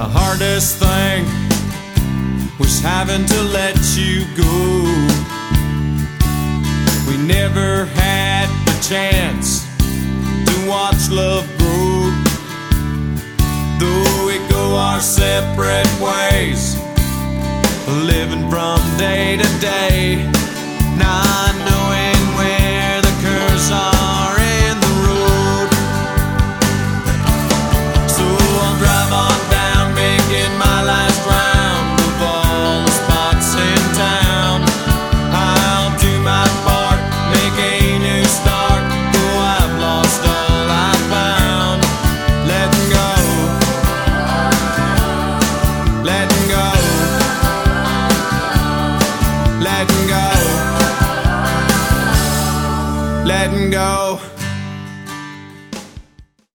The hardest thing was having to let you go. We never had the chance to watch love grow. Though we go our separate ways, living from day to day,